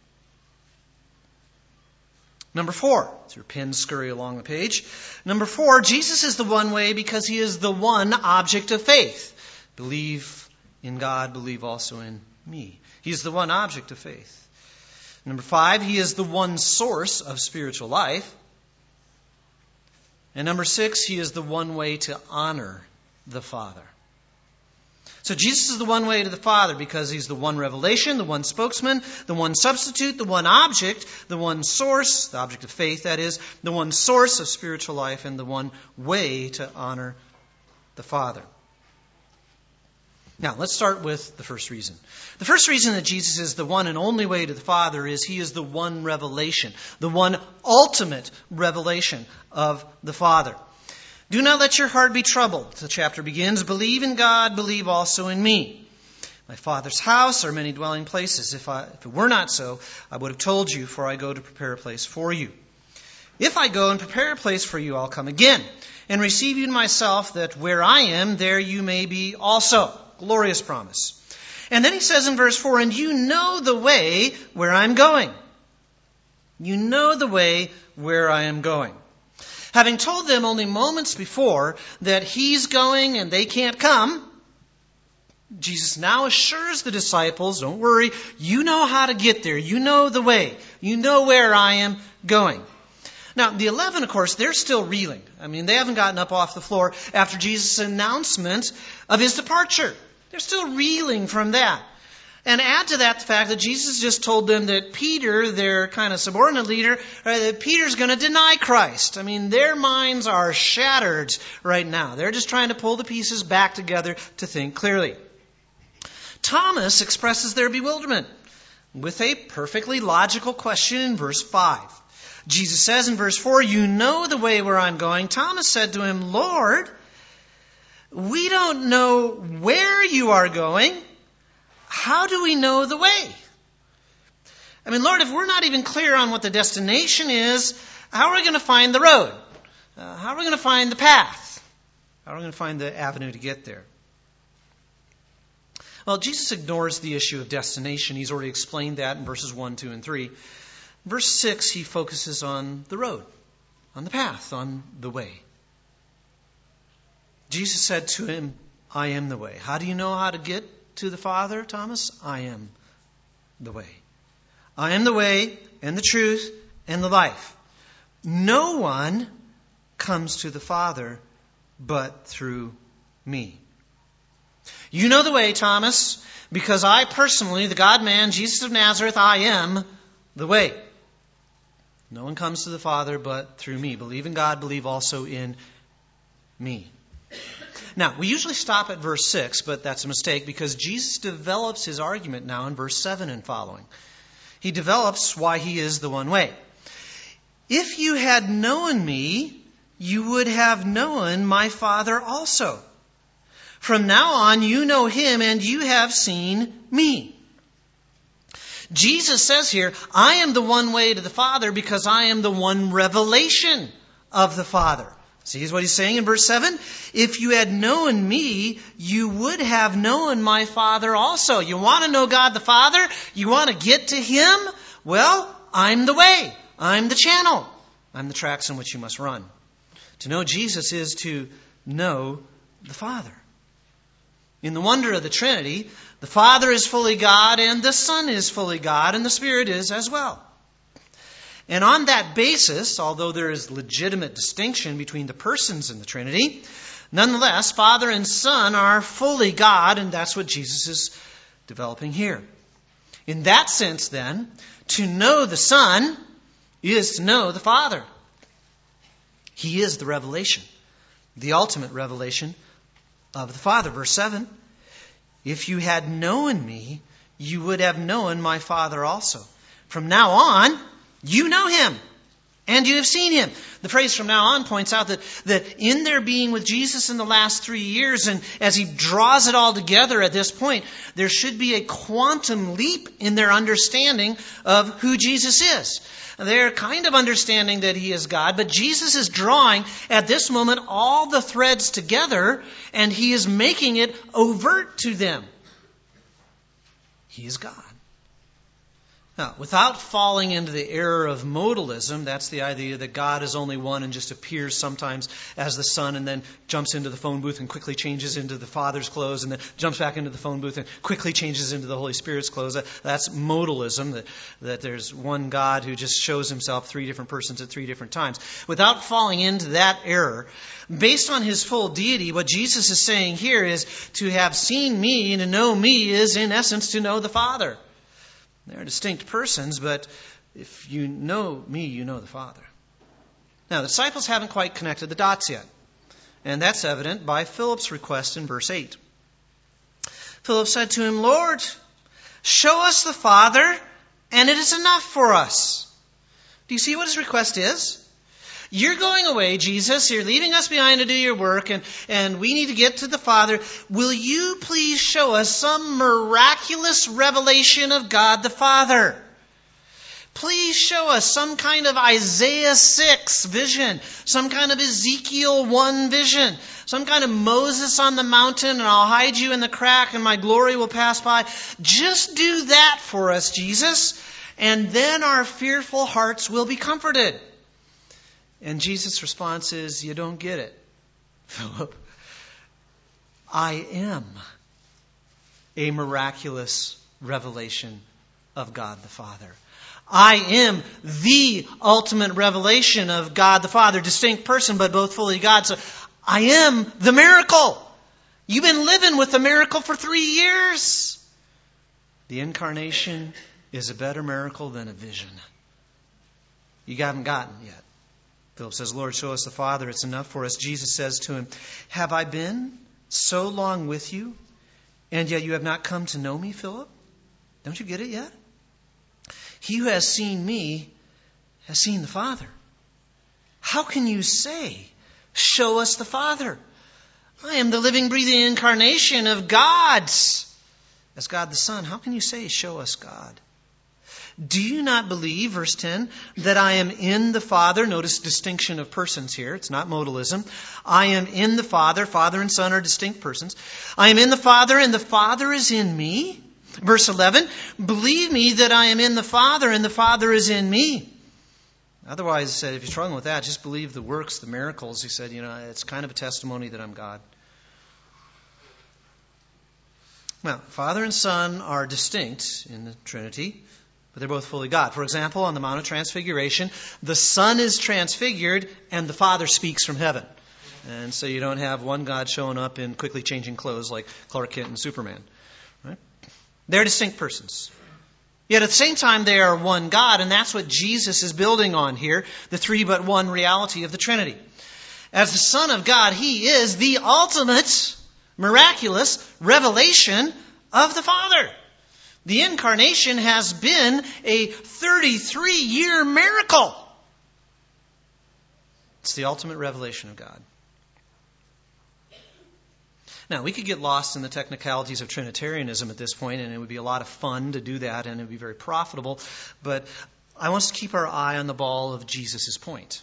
Number four, as your pens scurry along the page. Number four, Jesus is the one way because He is the one object of faith. Believe in God, believe also in me. He is the one object of faith. Number five, He is the one source of spiritual life. And number six, He is the one way to honor the Father. So Jesus is the one way to the Father because He's the one revelation, the one spokesman, the one substitute, the one object, the one source, the object of faith, that is, the one source of spiritual life, and the one way to honor the Father. Now, let's start with the first reason. The first reason that Jesus is the one and only way to the Father is He is the one revelation, the one ultimate revelation of the Father. Do not let your heart be troubled. The chapter begins, believe in God, believe also in me. My Father's house are many dwelling places. If, I, if it were not so, I would have told you, for I go to prepare a place for you. If I go and prepare a place for you, I'll come again and receive you to myself, that where I am, there you may be also. Glorious promise. And then he says in verse four, and you know the way where I'm going. You know the way where I am going. Having told them only moments before that He's going and they can't come, Jesus now assures the disciples, don't worry, you know how to get there. You know the way. You know where I am going. Now, the eleven, of course, they're still reeling. I mean, they haven't gotten up off the floor after Jesus' announcement of His departure. They're still reeling from that. And add to that the fact that Jesus just told them that Peter, their kind of subordinate leader, that Peter's going to deny Christ. I mean, their minds are shattered right now. They're just trying to pull the pieces back together to think clearly. Thomas expresses their bewilderment with a perfectly logical question in verse five. Jesus says in verse four, you know the way where I'm going. Thomas said to Him, Lord, we don't know where you are going. How do we know the way? I mean, Lord, if we're not even clear on what the destination is, how are we going to find the road? Uh, how are we going to find the path? How are we going to find the avenue to get there? Well, Jesus ignores the issue of destination. He's already explained that in verses one, two, and three. Verse six, He focuses on the road, on the path, on the way. Jesus said to him, I am the way. How do you know how to get to the Father, Thomas? I am the way. I am the way and the truth and the life. No one comes to the Father but through me. You know the way, Thomas, because I personally, the God-man, Jesus of Nazareth, I am the way. No one comes to the Father but through me. Believe in God, believe also in me. Now, we usually stop at verse six, but that's a mistake because Jesus develops His argument now in verse seven and following. He develops why He is the one way. If you had known me, you would have known my Father also. From now on, you know Him and you have seen me. Jesus says here, I am the one way to the Father because I am the one revelation of the Father. See what He's saying in verse seven? If you had known me, you would have known my Father also. You want to know God the Father? You want to get to Him? Well, I'm the way. I'm the channel. I'm the tracks in which you must run. To know Jesus is to know the Father. In the wonder of the Trinity, the Father is fully God and the Son is fully God and the Spirit is as well. And on that basis, although there is legitimate distinction between the persons in the Trinity, nonetheless, Father and Son are fully God, and that's what Jesus is developing here. In that sense, then, to know the Son is to know the Father. He is the revelation, the ultimate revelation of the Father. Verse seven, if you had known me, you would have known my Father also. From now on, you know him, and you have seen him. The phrase from now on points out that, that in their being with Jesus in the last three years, and as he draws it all together at this point, there should be a quantum leap in their understanding of who Jesus is. They're kind of understanding that he is God, but Jesus is drawing at this moment all the threads together, and he is making it overt to them. He is God. Now, without falling into the error of modalism, that's the idea that God is only one and just appears sometimes as the Son and then jumps into the phone booth and quickly changes into the Father's clothes and then jumps back into the phone booth and quickly changes into the Holy Spirit's clothes. That's modalism, that, that there's one God who just shows himself three different persons at three different times. Without falling into that error, based on his full deity, what Jesus is saying here is to have seen me and to know me is, in essence, to know the Father. They're distinct persons, but if you know me, you know the Father. Now, the disciples haven't quite connected the dots yet. And that's evident by Philip's request in verse eight. Philip said to him, Lord, show us the Father, and it is enough for us. Do you see what his request is? You're going away, Jesus. You're leaving us behind to do your work, and, and we need to get to the Father. Will you please show us some miraculous revelation of God the Father? Please show us some kind of Isaiah six vision, some kind of Ezekiel one vision, some kind of Moses on the mountain, and I'll hide you in the crack, and my glory will pass by. Just do that for us, Jesus, and then our fearful hearts will be comforted. And Jesus' response is, you don't get it, Philip. I am a miraculous revelation of God the Father. I am the ultimate revelation of God the Father, distinct person, but both fully God. So I am the miracle. You've been living with the miracle for three years. The incarnation is a better miracle than a vision. You haven't gotten yet. Philip says, Lord, show us the Father. It's enough for us. Jesus says to him, have I been so long with you, and yet you have not come to know me, Philip? Don't you get it yet? He who has seen me has seen the Father. How can you say, show us the Father? I am the living, breathing incarnation of God. As God the Son, how can you say, show us God? Do you not believe, verse ten, that I am in the Father? Notice distinction of persons here. It's not modalism. I am in the Father. Father and Son are distinct persons. I am in the Father, and the Father is in me. Verse eleven, believe me that I am in the Father, and the Father is in me. Otherwise, he said, if you're struggling with that, just believe the works, the miracles. He said, you know, it's kind of a testimony that I'm God. Now, Father and Son are distinct in the Trinity, but they're both fully God. For example, on the Mount of Transfiguration, the Son is transfigured and the Father speaks from heaven. And so you don't have one God showing up in quickly changing clothes like Clark Kent and Superman. Right? They're distinct persons. Yet at the same time, they are one God, and that's what Jesus is building on here, the three but one reality of the Trinity. As the Son of God, He is the ultimate miraculous revelation of the Father. The incarnation has been a thirty-three year miracle. It's the ultimate revelation of God. Now, we could get lost in the technicalities of Trinitarianism at this point, and it would be a lot of fun to do that, and it would be very profitable. But I want us to keep our eye on the ball of Jesus' point.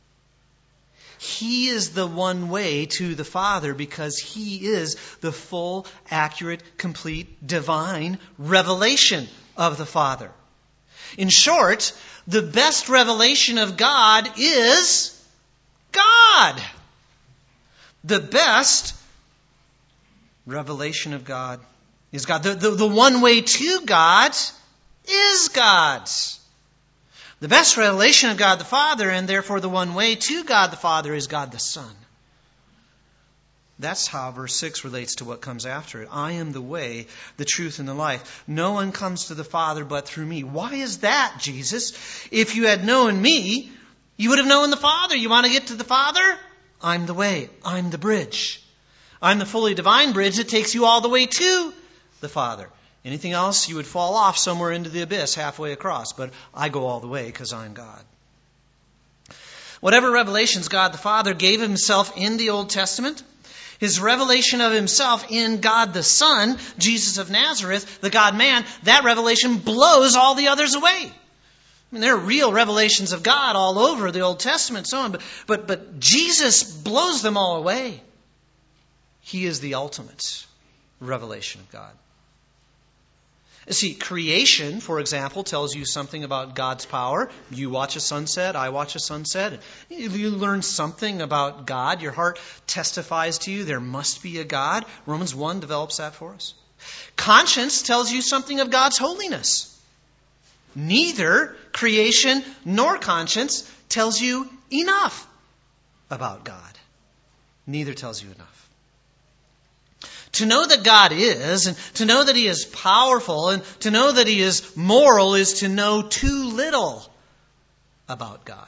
He is the one way to the Father because He is the full, accurate, complete, divine revelation of the Father. In short, the best revelation of God is God. The best revelation of God is God. The, the, the one way to God is God. The best revelation of God the Father, and therefore the one way to God the Father, is God the Son. That's how verse six relates to what comes after it. I am the way, the truth, and the life. No one comes to the Father but through me. Why is that, Jesus? If you had known me, you would have known the Father. You want to get to the Father? I'm the way. I'm the bridge. I'm the fully divine bridge that takes you all the way to the Father. Anything else, you would fall off somewhere into the abyss halfway across. But I go all the way because I'm God. Whatever revelations God the Father gave himself in the Old Testament, his revelation of himself in God the Son, Jesus of Nazareth, the God-man, that revelation blows all the others away. I mean, there are real revelations of God all over the Old Testament, so on, but, but, but Jesus blows them all away. He is the ultimate revelation of God. See, creation, for example, tells you something about God's power. You watch a sunset, I watch a sunset. You learn something about God. Your heart testifies to you there must be a God. Romans one develops that for us. Conscience tells you something of God's holiness. Neither creation nor conscience tells you enough about God. Neither tells you enough. To know that God is, and to know that He is powerful, and to know that He is moral is to know too little about God.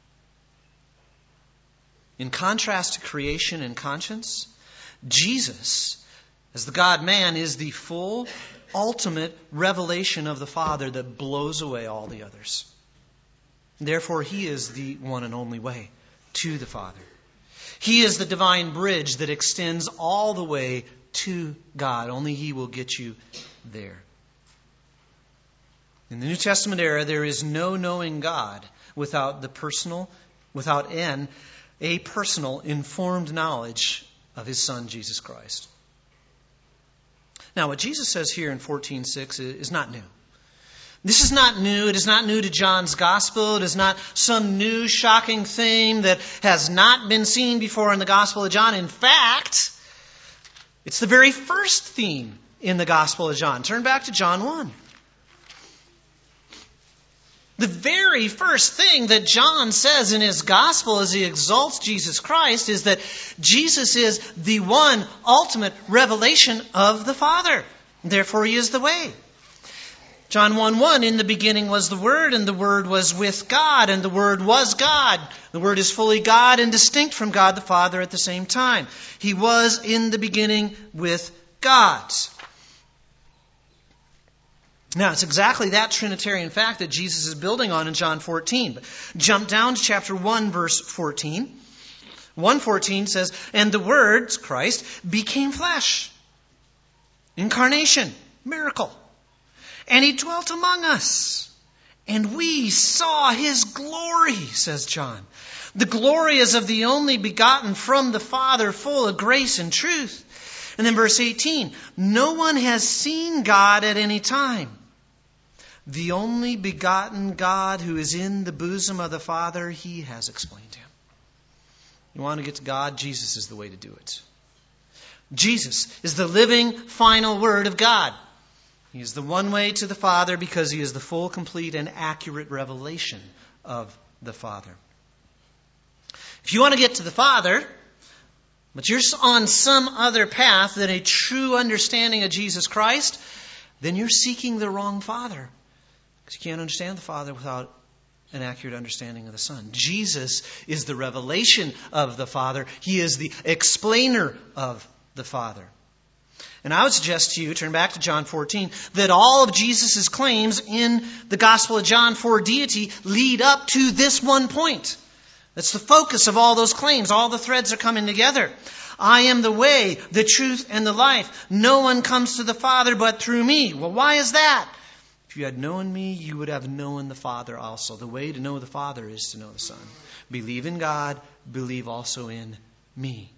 In contrast to creation and conscience, Jesus, as the God-man, is the full, ultimate revelation of the Father that blows away all the others. Therefore, He is the one and only way to the Father. He is the divine bridge that extends all the way to God. Only He will get you there. In the New Testament era, there is no knowing God without the personal, without an, a personal, informed knowledge of His Son, Jesus Christ. Now, what Jesus says here in fourteen six is not new. This is not new. It is not new to John's Gospel. It is not some new, shocking thing that has not been seen before in the Gospel of John. In fact, it's the very first theme in the Gospel of John. Turn back to John one. The very first thing that John says in his Gospel as he exalts Jesus Christ is that Jesus is the one ultimate revelation of the Father. Therefore, He is the way. John one one, in the beginning was the Word, and the Word was with God, and the Word was God. The Word is fully God and distinct from God the Father at the same time. He was in the beginning with God. Now, it's exactly that Trinitarian fact that Jesus is building on in John fourteen. But jump down to chapter one, verse fourteen. one fourteen says, and the Word, Christ, became flesh. Incarnation, miracle. And He dwelt among us. And we saw His glory, says John. The glory is of the only begotten from the Father, full of grace and truth. And then verse eighteen, no one has seen God at any time. The only begotten God who is in the bosom of the Father, He has explained Him. You want to get to God? Jesus is the way to do it. Jesus is the living, final Word of God. He is the one way to the Father because He is the full, complete, and accurate revelation of the Father. If you want to get to the Father, but you're on some other path than a true understanding of Jesus Christ, then you're seeking the wrong Father. Because you can't understand the Father without an accurate understanding of the Son. Jesus is the revelation of the Father. He is the explainer of the Father. And I would suggest to you, turn back to John fourteen, that all of Jesus' claims in the Gospel of John for deity lead up to this one point. That's the focus of all those claims. All the threads are coming together. I am the way, the truth, and the life. No one comes to the Father but through me. Well, why is that? If you had known me, you would have known the Father also. The way to know the Father is to know the Son. Believe in God, believe also in me.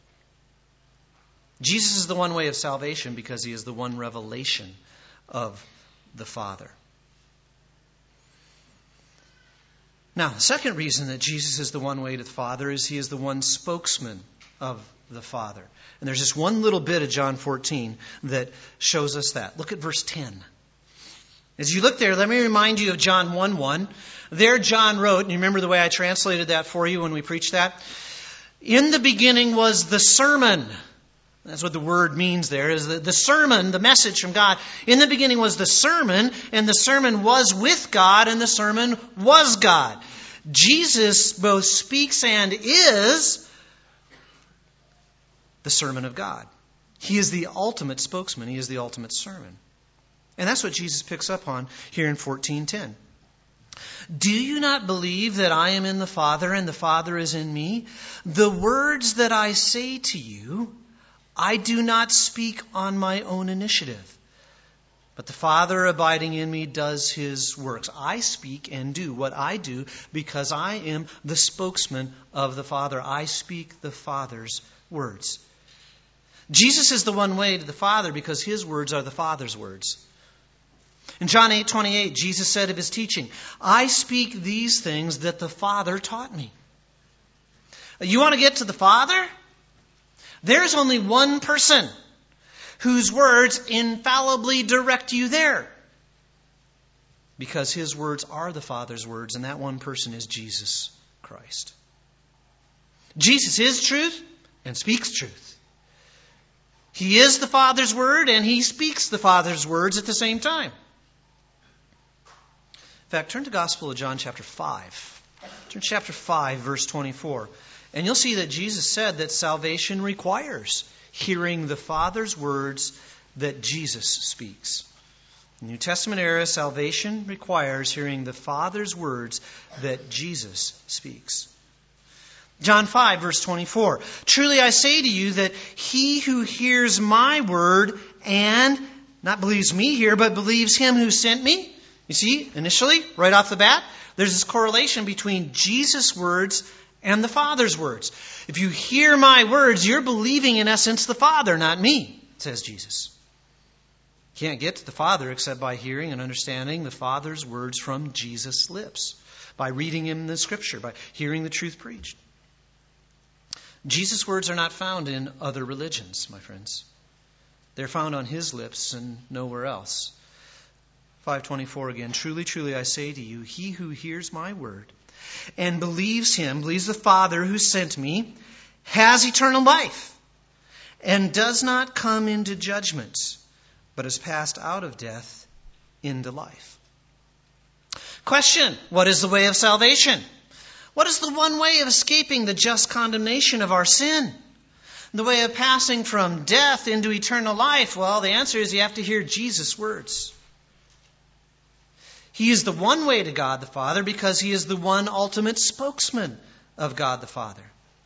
Jesus is the one way of salvation because He is the one revelation of the Father. Now, the second reason that Jesus is the one way to the Father is He is the one spokesman of the Father. And there's just one little bit of John fourteen that shows us that. Look at verse ten. As you look there, let me remind you of John one one. There John wrote, and you remember the way I translated that for you when we preached that? In the beginning was the sermon. That's what the word means there, is the, the sermon, the message from God. In the beginning was the sermon, and the sermon was with God, and the sermon was God. Jesus both speaks and is the sermon of God. He is the ultimate spokesman. He is the ultimate sermon. And that's what Jesus picks up on here in fourteen ten. Do you not believe that I am in the Father and the Father is in me? The words that I say to you, I do not speak on my own initiative. But the Father abiding in me does His works. I speak and do what I do because I am the spokesman of the Father. I speak the Father's words. Jesus is the one way to the Father because His words are the Father's words. In John eight twenty-eight, Jesus said of His teaching, I speak these things that the Father taught me. You want to get to the Father? There's only one person whose words infallibly direct you there. Because His words are the Father's words, and that one person is Jesus Christ. Jesus is truth and speaks truth. He is the Father's word, and He speaks the Father's words at the same time. In fact, turn to Gospel of John chapter five. Turn to chapter five, verse twenty-four. And you'll see that Jesus said that salvation requires hearing the Father's words that Jesus speaks. In the New Testament era, salvation requires hearing the Father's words that Jesus speaks. John five, verse twenty-four. Truly I say to you that he who hears my word and not believes me here, but believes Him who sent me. You see, initially, right off the bat, there's this correlation between Jesus' words and the Father's words. If you hear my words, you're believing in essence the Father, not me, says Jesus. You can't get to the Father except by hearing and understanding the Father's words from Jesus' lips, by reading Him in the Scripture, by hearing the truth preached. Jesus' words are not found in other religions, my friends. They're found on His lips and nowhere else. five twenty-four again, truly, truly, I say to you, he who hears my word and believes Him, believes the Father who sent me, has eternal life and does not come into judgment, but is passed out of death into life. Question, what is the way of salvation? What is the one way of escaping the just condemnation of our sin? The way of passing from death into eternal life? Well, the answer is you have to hear Jesus' words. He is the one way to God the Father because He is the one ultimate spokesman of God the Father.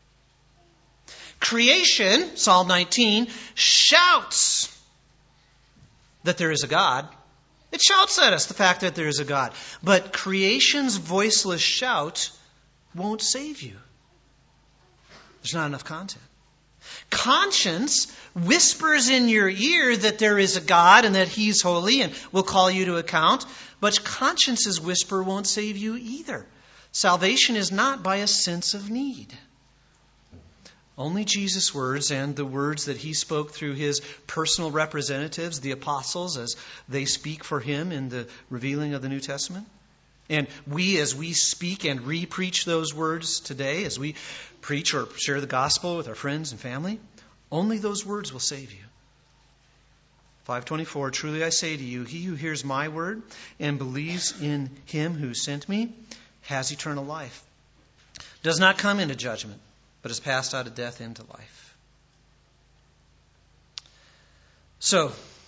Creation, Psalm nineteen, shouts that there is a God. It shouts at us the fact that there is a God. But creation's voiceless shout won't save you. There's not enough content. Conscience whispers in your ear that there is a God and that He's holy and will call you to account. But conscience's whisper won't save you either. Salvation is not by a sense of need. Only Jesus' words and the words that He spoke through His personal representatives, the apostles, as they speak for Him in the revealing of the New Testament. And we, as we speak and re-preach those words today, as we preach or share the gospel with our friends and family, only those words will save you. five twenty-four, truly I say to you, he who hears my word and believes in Him who sent me has eternal life. Does not come into judgment, but is passed out of death into life. So,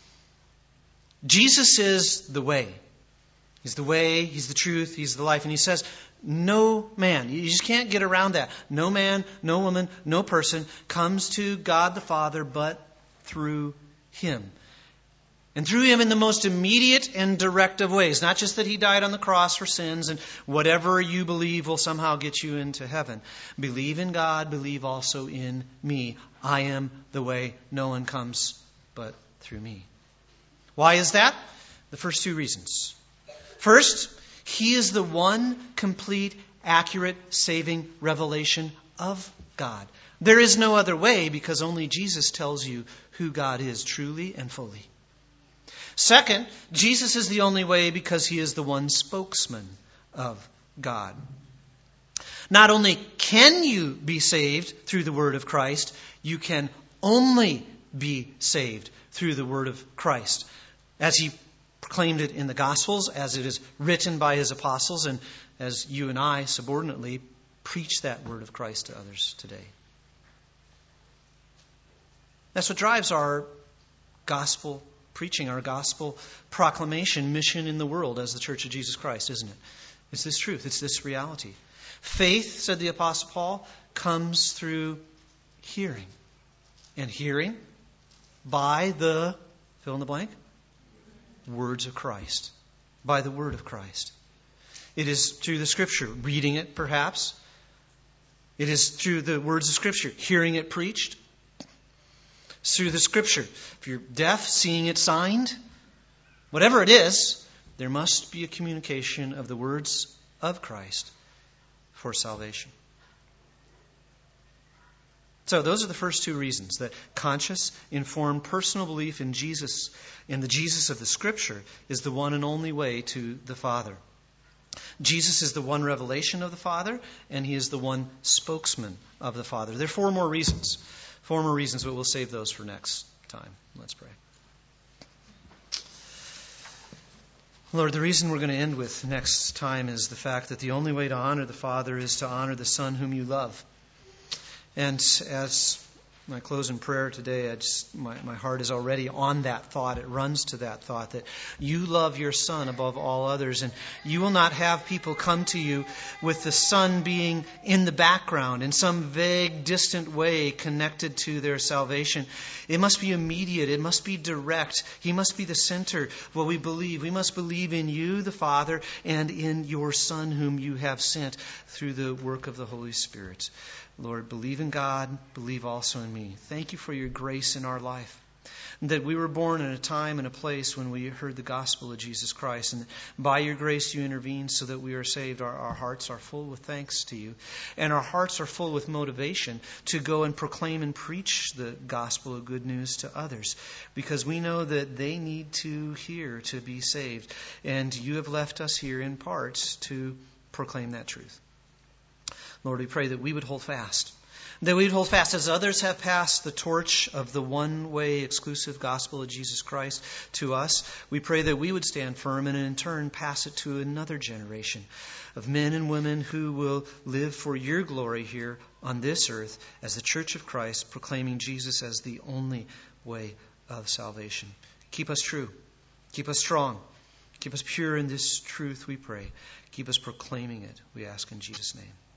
Jesus is the way. He's the way, He's the truth, He's the life. And He says, no man, you just can't get around that. No man, no woman, no person comes to God the Father but through Him. And through Him in the most immediate and direct of ways. Not just that He died on the cross for sins and whatever you believe will somehow get you into heaven. Believe in God, believe also in me. I am the way. No one comes but through me. Why is that? The first two reasons. First, He is the one complete, accurate, saving revelation of God. There is no other way because only Jesus tells you who God is truly and fully. Second, Jesus is the only way because he is the one spokesman of God. Not only can you be saved through the word of Christ, you can only be saved through the word of Christ. As he proclaimed it in the Gospels, as it is written by his apostles, and as you and I subordinately preach that word of Christ to others today. That's what drives our gospel preaching, our gospel proclamation mission in the world as the Church of Jesus Christ, isn't it? It's this truth. It's this reality. Faith, said the Apostle Paul, comes through hearing. And hearing by the, fill in the blank, words of Christ. By the word of Christ. It is through the Scripture, reading it perhaps. It is through the words of Scripture, hearing it preached. It's through the Scripture. If you're deaf, seeing it signed. Whatever it is, there must be a communication of the words of Christ for salvation. So those are the first two reasons, that conscious, informed, personal belief in Jesus, in the Jesus of the Scripture, is the one and only way to the Father. Jesus is the one revelation of the Father, and he is the one spokesman of the Father. There are four more reasons. Four more reasons, but we'll save those for next time. Let's pray. Lord, the reason we're going to end with next time is the fact that the only way to honor the Father is to honor the Son whom you love. And as I close in prayer today, I just, my, my heart is already on that thought. It runs to that thought that you love your Son above all others. And you will not have people come to you with the Son being in the background, in some vague, distant way connected to their salvation. It must be immediate. It must be direct. He must be the center of what we believe. We must believe in you, the Father, and in your Son whom you have sent through the work of the Holy Spirit. Lord, believe in God, believe also in me. Thank you for your grace in our life. That we were born in a time and a place when we heard the gospel of Jesus Christ. And by your grace you intervened so that we are saved. Our, our hearts are full with thanks to you. And our hearts are full with motivation to go and proclaim and preach the gospel of good news to others. Because we know that they need to hear to be saved. And you have left us here in part to proclaim that truth. Lord, we pray that we would hold fast. That we would hold fast as others have passed the torch of the one-way exclusive gospel of Jesus Christ to us. We pray that we would stand firm and in turn pass it to another generation of men and women who will live for your glory here on this earth as the Church of Christ, proclaiming Jesus as the only way of salvation. Keep us true. Keep us strong. Keep us pure in this truth, we pray. Keep us proclaiming it, we ask in Jesus' name.